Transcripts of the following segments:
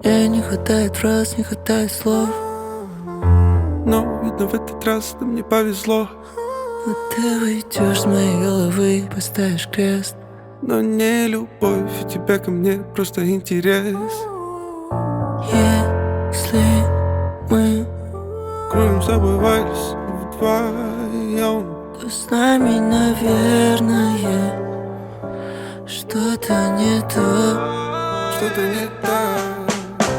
Мне не хватает фраз, не хватает слов. Но, видно, в этот раз да мне повезло. Но ты уйдешь с моей головы, поставишь крест. Но не любовь, у тебя ко мне просто интерес. Если мы кружим с тобой вальс вдвоем, то с нами, наверное, что-то не то. что-то не так.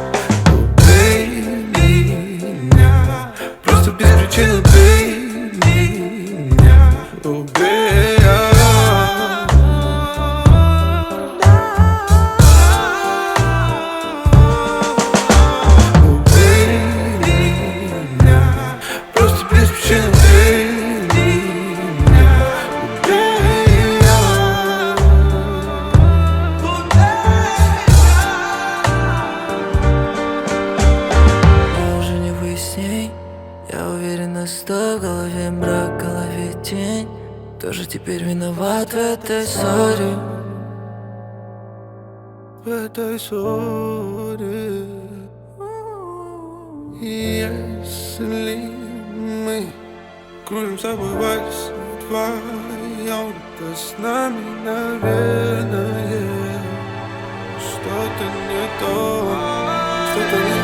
Убей меня, просто без причины убей меня. Убей. Убей меня, просто без причины убей меня. Мы уже не выясней. Я уверена, что в голове мрак, в голове тень. Тоже теперь виноват в этой ссоре. В этой ссоре. Если мы кружим с тобой вальс вдвоем, то с нами, наверное, что-то не то, что-то не